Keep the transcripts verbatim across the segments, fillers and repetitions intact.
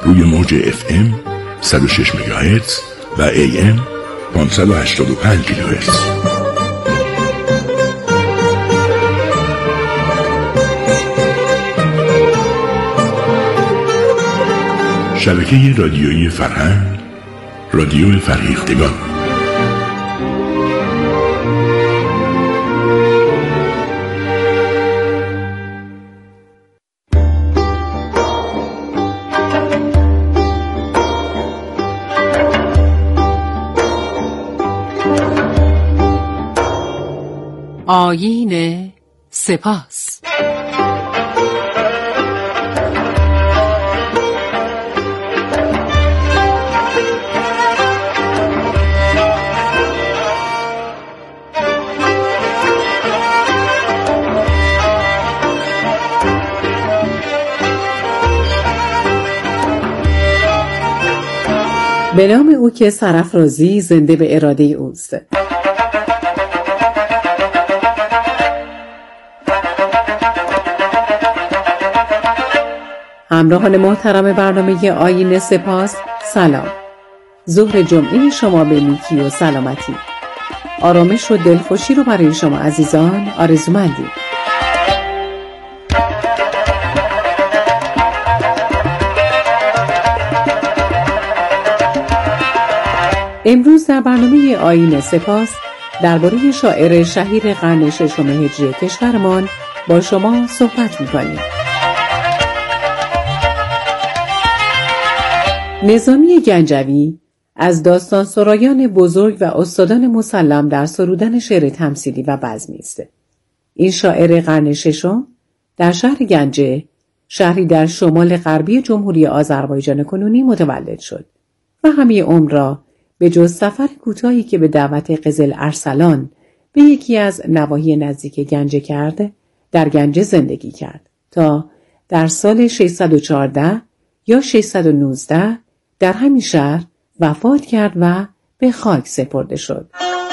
روی موج اف ام صد و شش مگاهرتز و ای ام پانصد و هشتاد و پنج کیلوهرتز. شبکه رادیویی فرهنگ، رادیو فرهیختگان. آیین سپاس. به نام او که سرافرازی زنده به اراده اوست. همراهان محترم برنامه آیین سپاس، سلام. ظهر جمعه شما به نیکی و سلامتی، آرامش و دلخوشی رو برای شما عزیزان آرزومندیم. امروز در برنامه آیین سپاس درباره شاعر شهیر قرن ششم هجری کشورمان با شما صحبت می‌کنیم. نظامی گنجوی از داستان سرایان بزرگ و استادان مسلم در سرودن شعر تمثیلی و بزمی است. این شاعر قرن ششم در شهر گنجه، شهری در شمال غربی جمهوری آذربایجان کنونی متولد شد و همه عمر را به جز سفر کوتاهی که به دعوت قزل ارسلان به یکی از نواحی نزدیک گنجه کرد، در گنجه زندگی کرد تا در سال ششصد و چهارده یا ششصد و نوزده در همین شهر وفات کرد و به خاک سپرده شد.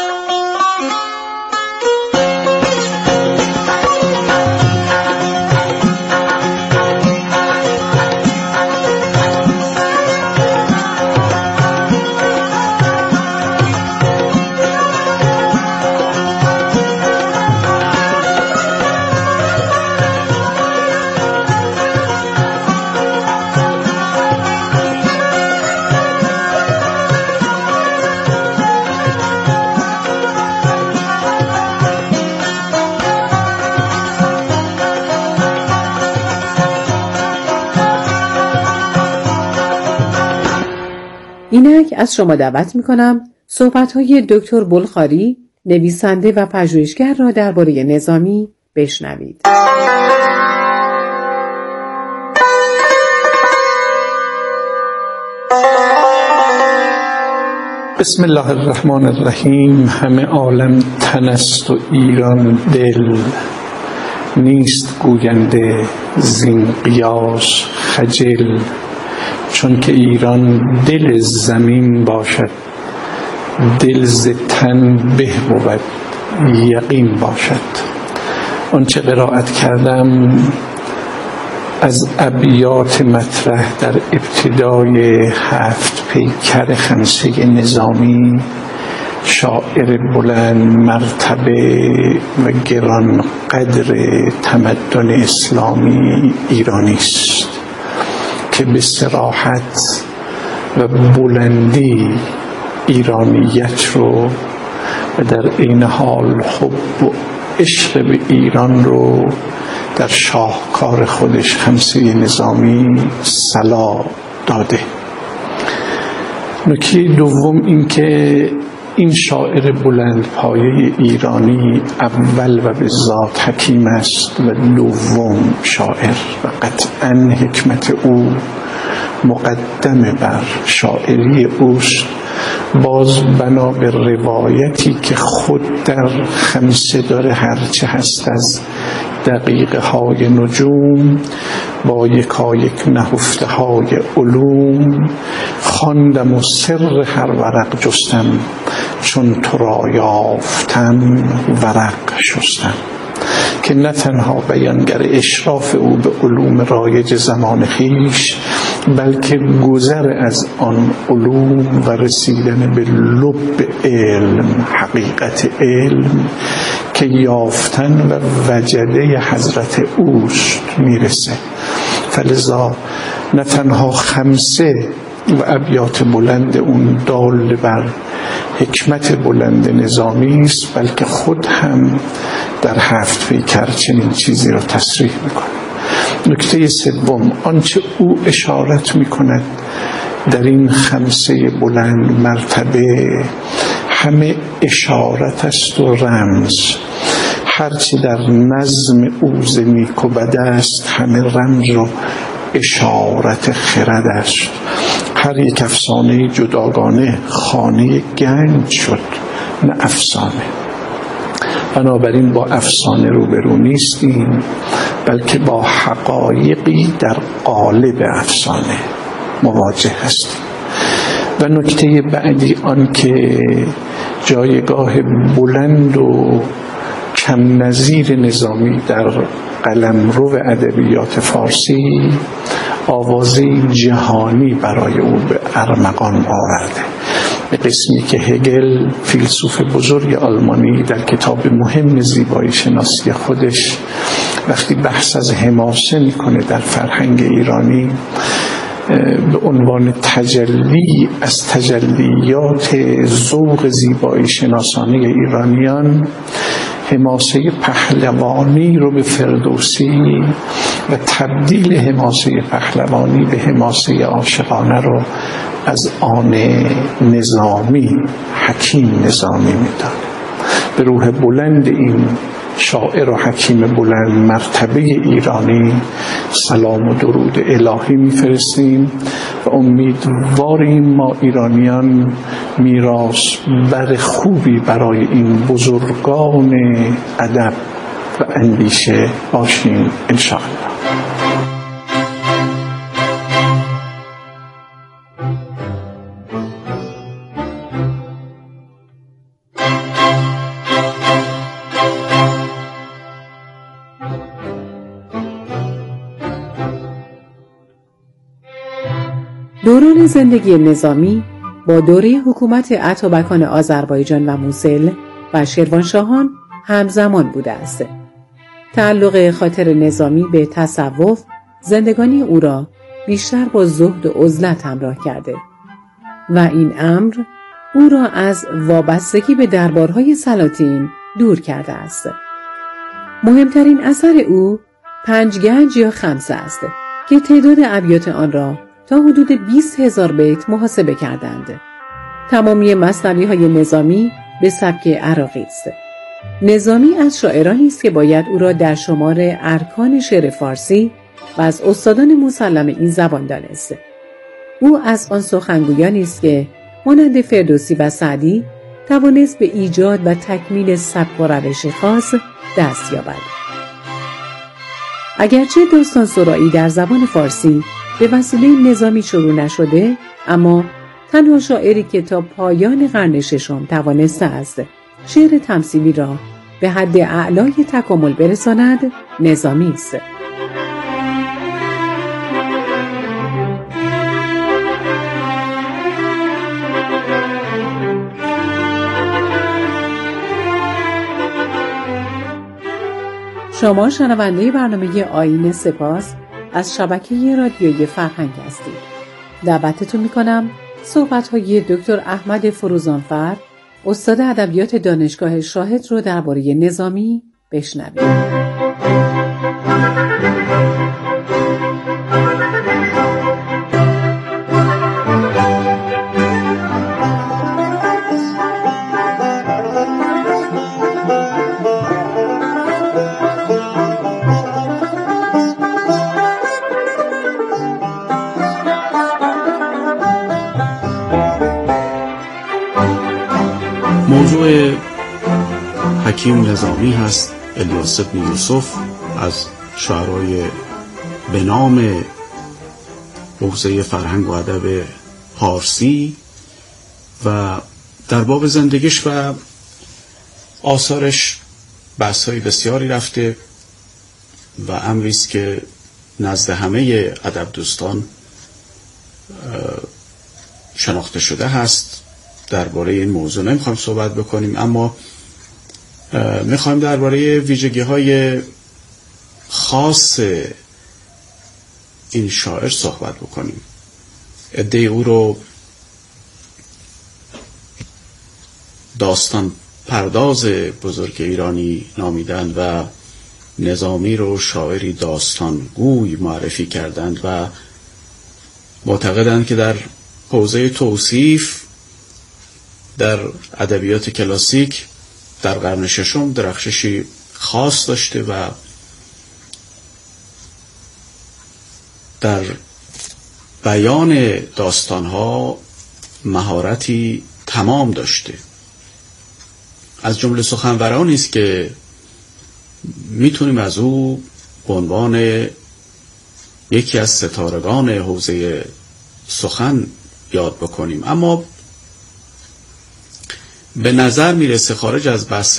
اینک از شما دعوت می‌کنم صحبت‌های دکتر بلخاری، نویسنده و پژوهشگر را درباره نظامی بشنوید. بسم الله الرحمن الرحیم. همه عالم تن است و ایران دل، نیست گوینده زین قیاس خجل. چون که ایران دل زمین باشد، دل ز تن به بود یقین باشد. اون چه قرائت کردم از ابیات مطرح در ابتدای هفت پیکر خمسه نظامی، شاعر بلند مرتبه و گران قدر تمدن اسلامی ایرانی است که به صراحت و بلندی ایرانیت رو و در این حال حب و عشق به ایران رو در شاهکار خودش خمسه نظامی صلا داده. نکته دوم این که این شاعر بلند پایه ایرانی اول و به ذات حکیم است و دوم شاعر، و قطعا حکمت او مقدم بر شاعری اوست. باز بنا به روایتی که خود در خمسه داره، هرچه هست از دقیقه های نجوم با یکا یک نهفته های علوم، خواندم و سر هر ورق جستم، چون تو را یافتم ورق شستم. که نه تنها بیانگر اشراف او به علوم رایج زمان خویش، بلکه گذر از آن علوم و رسیدن به لب علم، حقیقت علم که یافتن و وجده حضرت اوست میرسه. فلذا نه تنها خمسه و ابیات بلند اون دال بر حکمت بلند نظامی است، بلکه خود هم در هفت پیکر چنین چیزی را تصریح میکنه. نکته سوم، آنچه او اشارت میکند در این خمسه بلند مرتبه همه اشارت است و رمز. هرچی در نظم او ز نیک و بد است همه رمز و اشارت خرد است. هر یک افسانه جداگانه خانه گنج شد، نه افسانه. بنابراین با افسانه روبرو نیستیم، بلکه با حقایقی در قالب افسانه مواجه هستیم. و نکته بعدی آن که جایگاه بلند و کم نظیر نظامی در قلمرو ادبیات فارسی آوازه جهانی برای او به ارمغان آورده. به قسمی که هگل، فیلسوف بزرگ آلمانی، در کتاب مهم زیبایی شناسی خودش وقتی بحث از حماسه میکنه در فرهنگ ایرانی به عنوان تجلی از تجلیات ذوق زیبایی شناسانه ایرانیان حماسه پهلوانی رو به فردوسی و تبدیل حماسه پهلوانی به حماسه عاشقانه رو از آن نظامی، حکیم نظامی میدانه. به روح بلند این شاعر و حکیم بلند مرتبه ایرانی سلام و درود الهی میفرستیم و امیدواریم ما ایرانیان میراث بر خوبی برای این بزرگان ادب و اندیشه باشیم انشاءالله. دوران زندگی نظامی با دوره حکومت اتابکان آذربایجان و موصل و شیروانشاهان همزمان بوده است. تعلق خاطر نظامی به تصوف زندگانی او را بیشتر با زهد و عزلت همراه کرده و این امر او را از وابستگی به دربارهای سلاطین دور کرده است. مهمترین اثر او پنج گنج یا خمسه است که تعداد ابیات آن را تا حدود بیست هزار بیت محاسبه کردند. تمامی مثنوی های نظامی به سبک عراقی است. نظامی از شاعرانی است که باید او را در شمار ارکان شعر فارسی و از استادان مسلم این زبان دانست. او از آن سخنگویانی است که مانند فردوسی و سعدی توانست به ایجاد و تکمیل سبک و روش خاص دست یابد. اگرچه داستان سرایی در زبان فارسی به وسیله نظامی شروع نشده، اما تنها شاعری که تا پایان قرن ششم توانسته است شعر تمثیلی را به حد اعلای تکامل برساند نظامی است. شما شنونده برنامه آیین سپاس از شبکه رادیویی فرهنگ هستید. دعوتتون میکنم صحبت‌های دکتر احمد فروزانفر، استاد ادبیات دانشگاه شاهد رو درباره نظامی بشنوید. موضوع حکیم نظامی هست، الیاس بن یوسف، از شاعرای به نام حوزه فرهنگ و ادب پارسی و در باب زندگیش و آثارش بحث‌های بسیاری رفته و امری است که نزد همه ادب دوستان شناخته شده هست. درباره این موضوع نمیخوایم صحبت بکنیم، اما میخوایم درباره ویژگی های خاص این شاعر صحبت بکنیم. عده‌ای او رو داستان پرداز بزرگ ایرانی نامیدند و نظامی رو شاعری داستانگوی معرفی کردند و معتقدند که در حوزه توصیف در ادبیات کلاسیک در قرن ششم درخششی خاص داشته و در بیان داستانها مهارتی تمام داشته. از جمله سخنورانی است که میتونیم از او به عنوان یکی از ستارگان حوزه سخن یاد بکنیم. اما به نظر میرسه خارج از بحث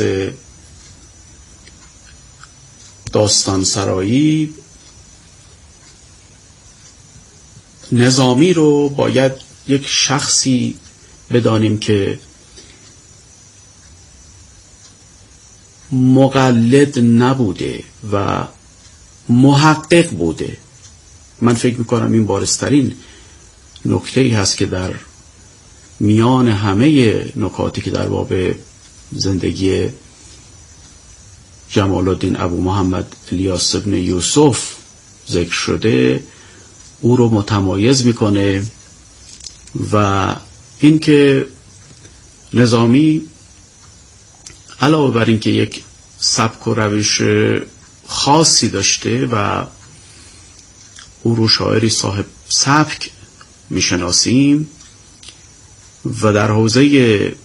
داستان سرایی، نظامی رو باید یک شخصی بدانیم که مقلد نبوده و محقق بوده. من فکر میکنم این بارزترین نکته‌ای هست که در میان همه نکاتی که در باب زندگی جمال الدین ابو محمد الیاس ابن یوسف ذکر شده او رو متمایز میکنه و اینکه نظامی علاوه بر اینکه یک سبک و روش خاصی داشته و او رو شاعری صاحب سبک میشناسیم و در حوزه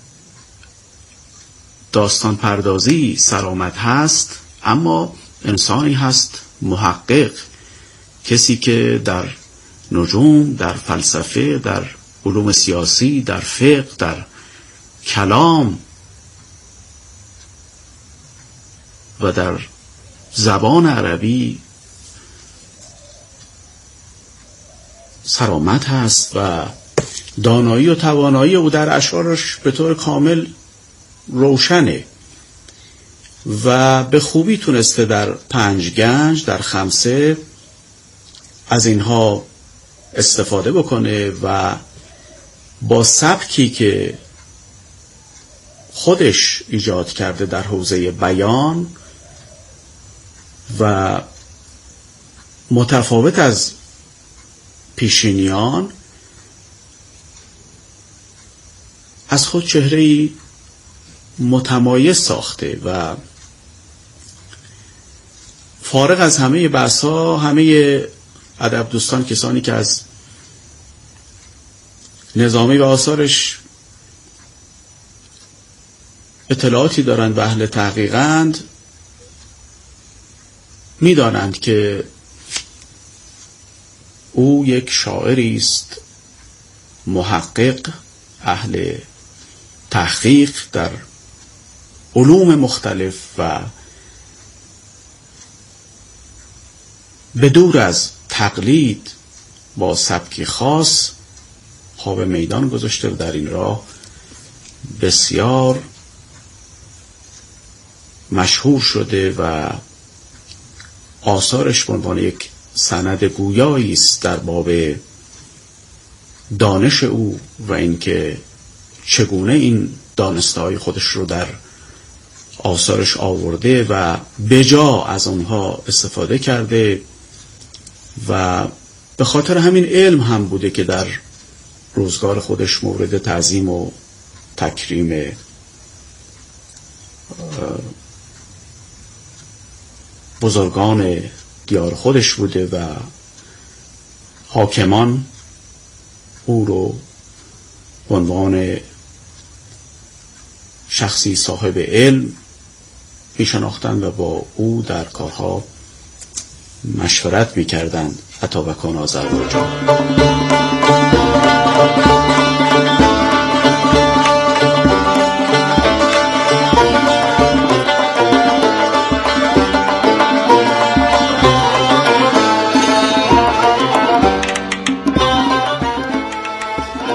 داستان پردازی سرآمد هست، اما انسانی هست محقق، کسی که در نجوم، در فلسفه، در علوم سیاسی، در فقه، در کلام و در زبان عربی سرآمد هست و دانایی و توانایی او در اشعارش به طور کامل روشنه و به خوبی تونسته در پنج گنج، در خمسه از اینها استفاده بکنه و با سبکی که خودش ایجاد کرده در حوزه بیان و متفاوت از پیشینیان از خود چهره‌ای متمایز ساخته و فارغ از همه بحث‌ها، همه ادب دوستان، کسانی که از نظامی و آثارش اطلاعاتی دارند و اهل تحقیقند، می‌دانند که او یک شاعری است محقق، اهل تحقیق در علوم مختلف و به دور از تقلید با سبکی خاص پا به میدان گذاشته و در این راه بسیار مشهور شده و آثارش به عنوان یک سند گویایی است در باب دانش او و اینکه چگونه این دانسته‌های خودش رو در آثارش آورده و بجا از اونها استفاده کرده و به خاطر همین علم هم بوده که در روزگار خودش مورد تعظیم و تکریم بزرگان دیار خودش بوده و حاکمان او رو به عنوان شخصی صاحب علم می شناختند و با او در کارها مشورت می کردند. اتابکان آذربایجان.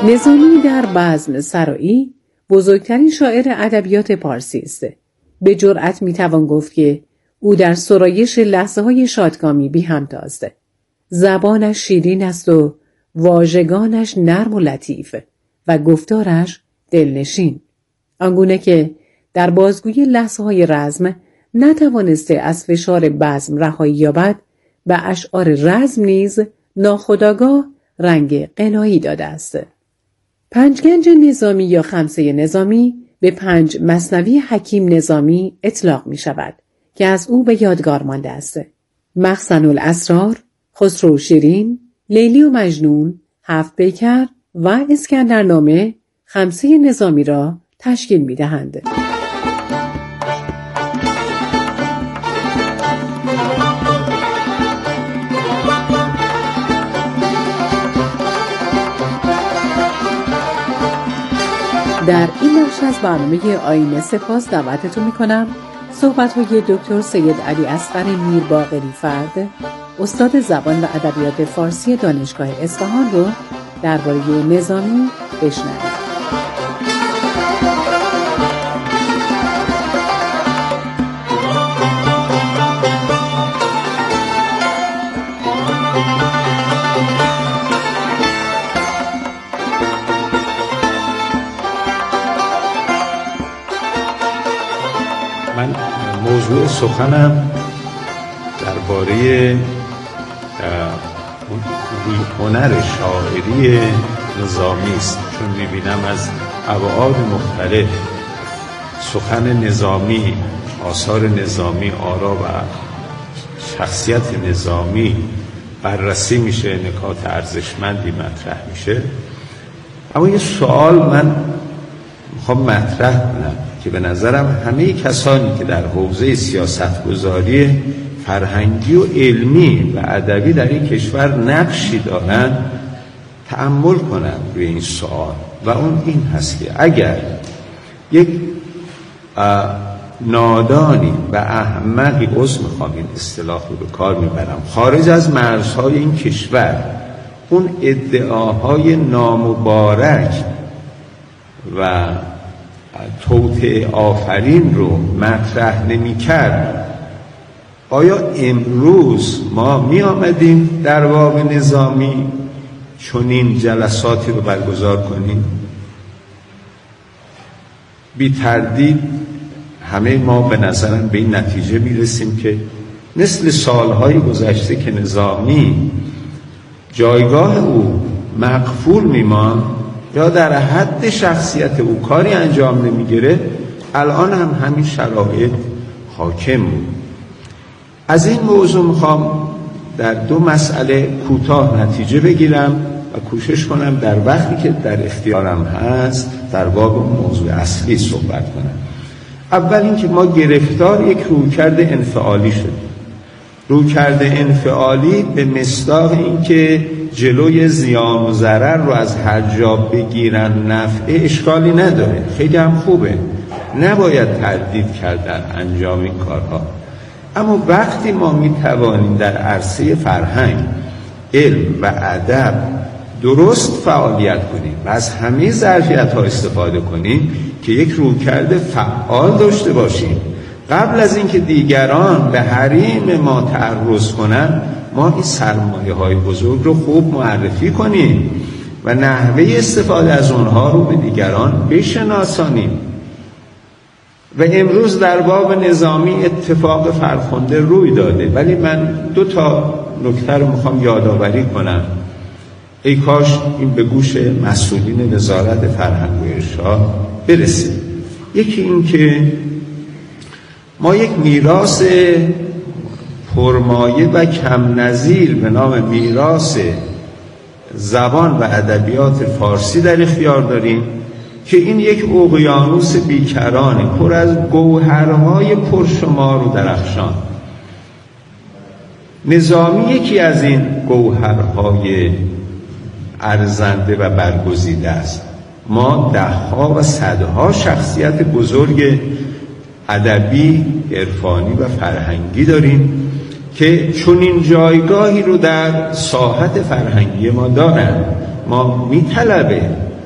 نظامی در بزم سرایی بزرگترین شاعر ادبیات پارسی است. به جرأت میتوان گفت که او در سرایش لحظه‌های شادکامی بی همتاست. زبانش شیرین است و واژگانش نرم و لطیف و گفتارش دلنشین. آنگونه که در بازگویی لحظه‌های رزم نتوانسته از فشار بزم رهایی یابد، به اشعار رزم نیز ناخودآگاه رنگ غنایی داده است. پنجگنج نظامی یا خمسه نظامی به پنج مثنوی حکیم نظامی اطلاق می شود که از او به یادگار مانده است. مخزن الاسرار، خسرو شیرین، لیلی و مجنون، هفت پیکر و اسکندرنامه خمسه نظامی را تشکیل می دهند. در این بخش از برنامه آیین سپاس دعوتتون میکنم صحبت‌های دکتر سید علی اصغر میرباقری فرد، استاد زبان و ادبیات فارسی دانشگاه اصفهان رو درباره نظامی بشنوید. من موضوع سخنم درباره هنر شاعری نظامی است، چون می‌بینم از ابعاد مختلف سخن نظامی، آثار نظامی، آرا و شخصیت نظامی بررسی میشه، نکات ارزشمندی مطرح میشه. اما یه سوال من میخوام مطرح کنم که به نظرم همه کسانی که در حوزه سیاستگذاری فرهنگی و علمی و ادبی در این کشور نقشی دارن تأمل کنن روی این سوال، و اون این هست که اگر یک نادانی و احمقی، عذر میخوام این اصطلاح رو به کار میبرم، خارج از مرزهای این کشور اون ادعاهای نامبارک و توطئه آفرین رو مطرح نمی کرد، آیا امروز ما می آمدیم در باب نظامی چنین جلساتی رو برگزار کنیم؟ بی تردید همه ما به نظرم به این نتیجه می رسیم که مثل سالهای گذشته که نظامی جایگاه او مغفول می ماند یا در حد شخصیت او کاری انجام نمیگیره، الان هم همین شرایط حاکم بود. از این موضوع میخوام در دو مسئله کوتاه نتیجه بگیرم و کوشش کنم در وقتی که در اختیارم هست در باب موضوع اصلی صحبت کنم. اول اینکه ما گرفتار یک رویکرد انفعالی شدیم. رویکرد انفعالی به مصداق اینکه جلوی زیان و ضرر رو از هر جا بگیرن نفع اشکالی نداره، خیلی هم خوبه، نباید تردید کرد در انجام این کارها. اما وقتی ما میتوانیم در عرصه فرهنگ، علم و ادب درست فعالیت کنیم و از همه ظرفیت‌ها استفاده کنیم که یک رویکرد فعال داشته باشیم، قبل از اینکه دیگران به حریم ما تعرض کنن ما این سرمایه‌های بزرگ رو خوب معرفی کنیم و نحوه استفاده از اونها رو به دیگران بشناسانیم. و امروز در باب نظامی اتفاق فرخنده روی داده، ولی من دو تا نکته رو میخوام یادآوری کنم، ای کاش این به گوش مسئولین وزارت فرهنگ و ارشاد برسید. یکی این که ما یک میراث پرمایه و کم نظیر به نام میراث زبان و ادبیات فارسی در اختیار داریم که این یک اقیانوس بیکرانه پر از گوهرهای پرشمار و درخشان. نظامی یکی از این گوهرهای ارزنده و برگزیده است. ما دهها و صدها شخصیت بزرگ ادبی، عرفانی و فرهنگی داریم که چنین جایگاهی رو در ساحت فرهنگی ما دارن. ما میطلبه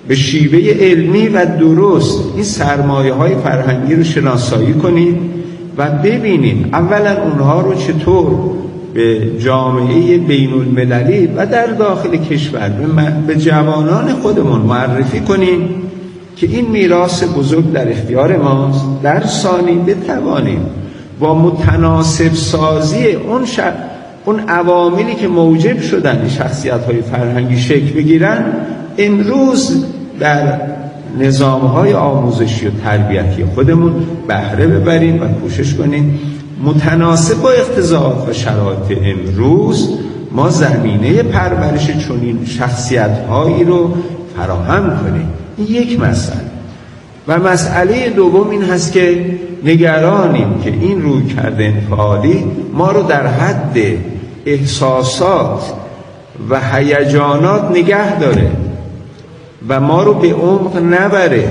به شیوه علمی و درست این سرمایه های فرهنگی رو شناسایی کنیم و ببینیم اولا اونها رو چطور به جامعه بین المللی و در داخل کشور به جوانان خودمون معرفی کنیم که این میراث بزرگ در اختیار ماست. در ثانی بتوانیم با متناسب سازی اون شخص اون عواملی که موجب شدن شخصیت‌های فرهنگی شکل بگیرن امروز در نظام‌های آموزشی و تربیتی خودمون بهره ببریم و کوشش کنیم متناسب با اقتضاعات و شرایط امروز ما زمینه پرورش چنین شخصیت‌هایی رو فراهم کنیم. این یک مسئله. و مسئله دوم این هست که نگرانیم که این رویکرد انفعالی ما رو در حد احساسات و هیجانات نگه داره و ما رو به عمق نبره.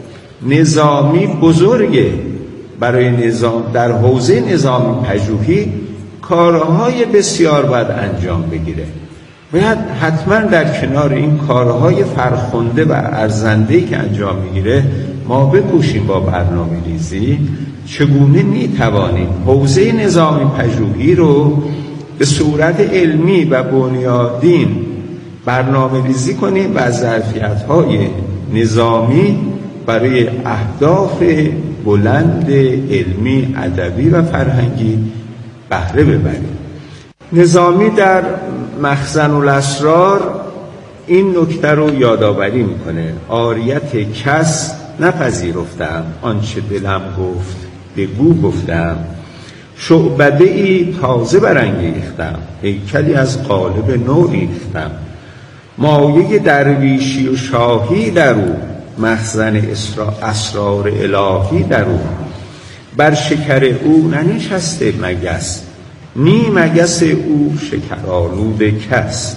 نظامی بزرگه برای نظام در حوزه نظامی پژوهی کارهای بسیار باید انجام بگیره. باید حتما در کنار این کارهای فرخنده و ارزنده‌ای که انجام میگیره ما بکوشیم با برنامه ریزی چگونه میتوانیم حوزه نظامی پژوهی رو به صورت علمی و بنیادین برنامه ریزی کنیم و از ظرفیت‌های نظامی برای اهداف بلند علمی، ادبی و فرهنگی بهره ببریم. نظامی در مخزن الاسرار این نکته رو یادآوری میکنه: عاریت کس نپذیرفتم، آنچه دلم گفت بگو گفتم، شعبده ای تازه برانگیختم، هیکلی از قالب نو ریختم، مایه درویشی و شاهی در او، مخزن اسرار الهی در او، بر شکر او ننشسته مگس، نی مگس او شکرآلود کس.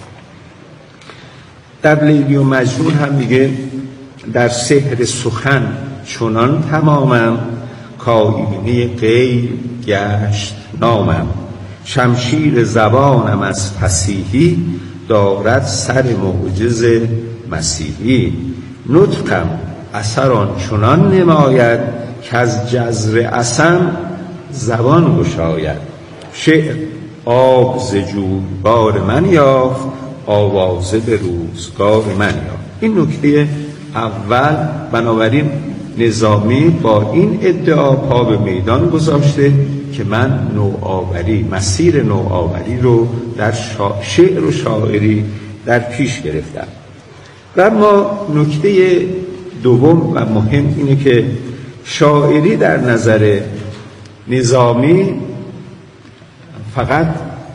در لیلی و مجنون هم میگه در سحر سخن چنان تمامم، کآیینه غیب گشت نامم، شمشیر زبانم از فصیحی، دارد سر معجز مسیحی، نطقم اثر آن چنان نماید، که از جزر اسم زبان گشاید، شعر آب ز جویبار من یافت، آوازه به روزگار من یافت. این نکته اول. بنابراین نظامی با این ادعا پا به میدان گذاشته که من نوآوری، مسیر نوآوری رو در شعر و شاعری در پیش گرفتم. و ما نکته دوم و مهم اینه که شاعری در نظر نظامی فقط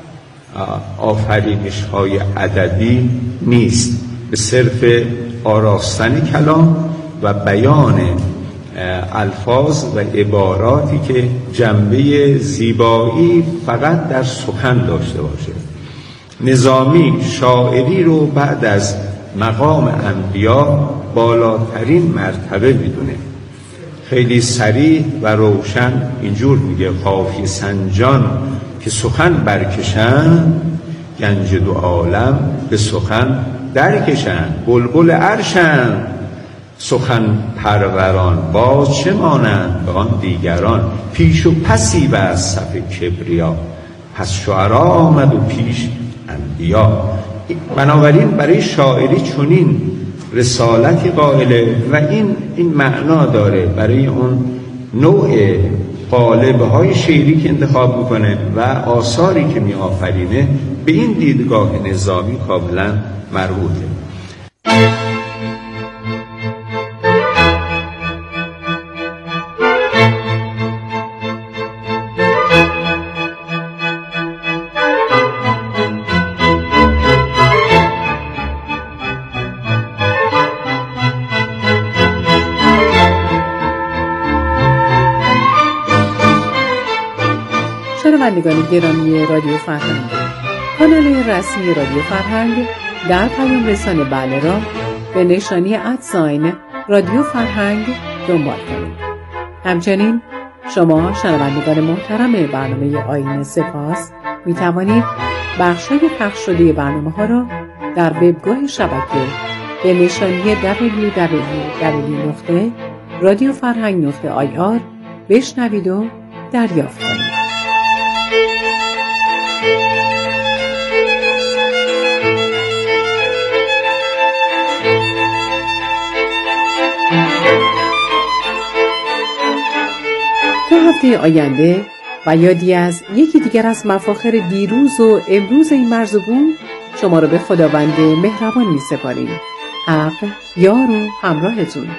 آفرینش های ادبی نیست، به صرف آراستن کلام و بیان الفاظ و عباراتی که جنبه زیبایی فقط در سخن داشته باشه. نظامی شاعری رو بعد از مقام انبیا بالاترین مرتبه میدونه. خیلی صریح و روشن اینجور میگه: قافیه سنجان که سخن برکشن، گنج دو عالم به سخن درکشن، بلبل عرشن سخن پروران، باز چه مانند به آن دیگران، پیش و پسی بس صف کبریا، پس شعرا آمد و پیش انبیا. بنابراین برای شاعری چنین رسالتی قائله و این این معنا داره برای اون نوع قالب‌های شعری که انتخاب میکنه و آثاری که میآفرینه به این دیدگاه نظامی کاملا مربوطه. شنوندگان گرامی رادیو فرهنگ، کانال رسمی رادیو فرهنگ در پیام رسانه بله را به نشانی ادساین رادیو فرهنگ دنبال کنید. همچنین شما شنوندگان محترم برنامه آیین سپاس می توانید بخش‌های پخش شده برنامه ها را در وبگاه شبکه به نشانی دبلیو دبلیو دبلیو نقطه رادیو فرهنگ نقطه آی آر بشنوید و دریافت کنید. تا هفته آینده و یادی از یکی دیگر از مفاخر دیروز و امروز این مرزبون شما رو به خداوند مهربان می سپاریم. حق یار و همراهتون.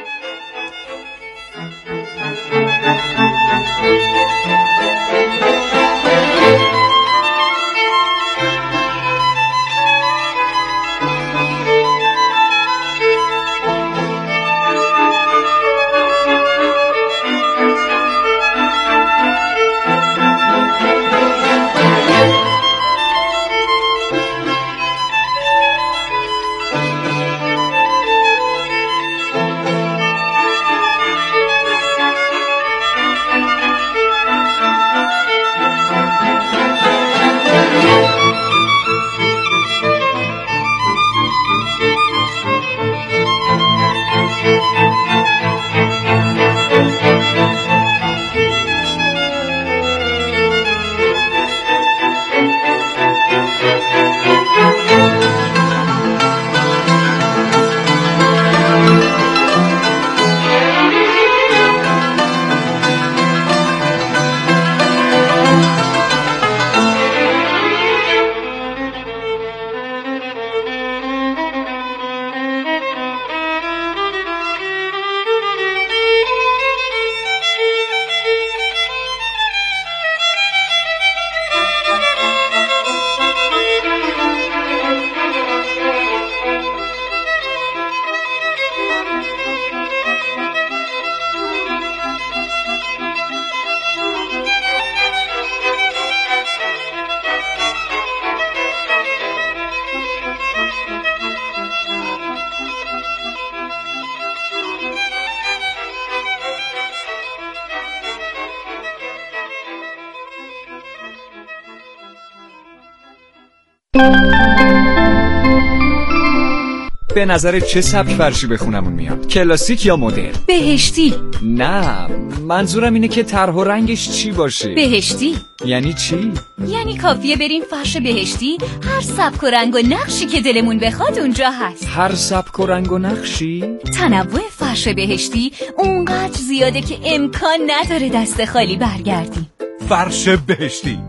به نظر چه سبک فرشی به خونمون میاد؟ کلاسیک یا مدرن؟ بهشتی. نه، منظورم اینه که طرح و رنگش چی باشه. بهشتی یعنی چی؟ یعنی کافیه بریم فرش بهشتی، هر سبک و رنگ و نقشی که دلمون بخواد اونجا هست. هر سبک و رنگ و نقشی؟ تنوع فرش بهشتی اونقدر زیاده که امکان نداره دست خالی برگردیم. فرش بهشتی.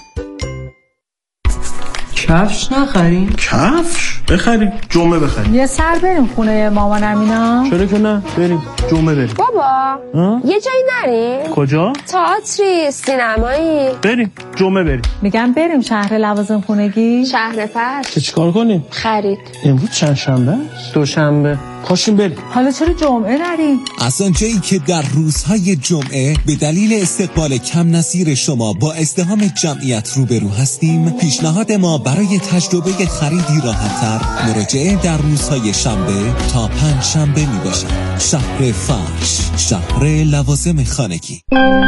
کفش نخریم؟ کفش؟ بخریم، جمعه بخریم. یه سر بریم خونه مامان امینا. چرا که نه؟ بریم جمعه بریم. بابا ها؟ یه جایی نریم؟ کجا؟ تئاتری، سینمایی. بریم جمعه بریم. میگم بریم شهر لوازم خونگی. شهر فرش. چه چیکار کنیم؟ خرید. امروز چند شنبه است؟ دوشنبه. پاشیم بریم. حالا چرا جمعه نریم؟ از آنجایی که در روزهای جمعه به دلیل استقبال کم نظیر شما با ازدحام جمعیت روبرو هستیم، پیشنهاد ما برای تجربه خریدی راحت‌تر مراجعه در روزهای شنبه تا پنج شنبه می باشد. شهر فرش، شهر لوازم خانگی.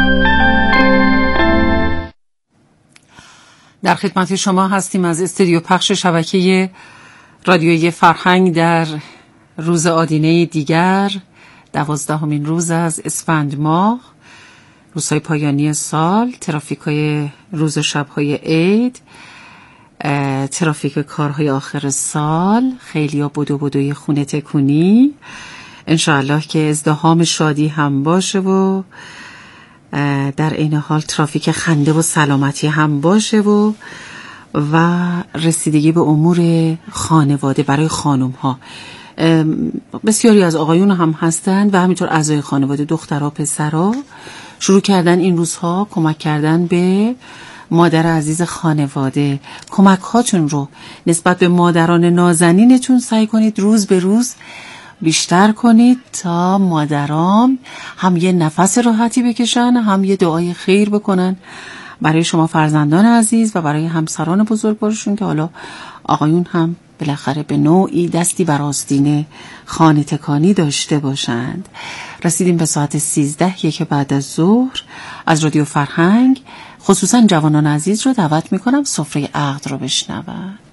در خدمت شما هستیم از استودیو پخش شبکه رادیویی فرهنگ در روز آدینه دیگر، دوازدهمین روز از اسفند ماه، روزهای پایانی سال، ترافیک‌های روز و شب‌های عید، ترافیک کارهای آخر سال، خیلی ها بدو بدوی خونه تکونی. انشاءالله که ازدحام شادی هم باشه و در این حال ترافیک خنده و سلامتی هم باشه و و رسیدگی به امور خانواده برای خانم ها. بسیاری از آقایون هم هستند و همینطور اعضای خانواده، دخترها، پسرها شروع کردن این روزها کمک کردن به مادر عزیز خانواده. کمک هاتون رو نسبت به مادران نازنینتون سعی کنید روز به روز بیشتر کنید تا مادرام هم یه نفس راحتی بکشن، هم یه دعای خیر بکنن برای شما فرزندان عزیز و برای همسران بزرگوارشون که حالا آقایون هم بالاخره به نوعی دستی بر آستین خانه تکانی داشته باشند. رسیدیم به ساعت سیزده یک بعد از ظهر. از رادیو فرهنگ خصوصا جوانان عزیز رو دعوت میکنم سفره عقد رو بشنون.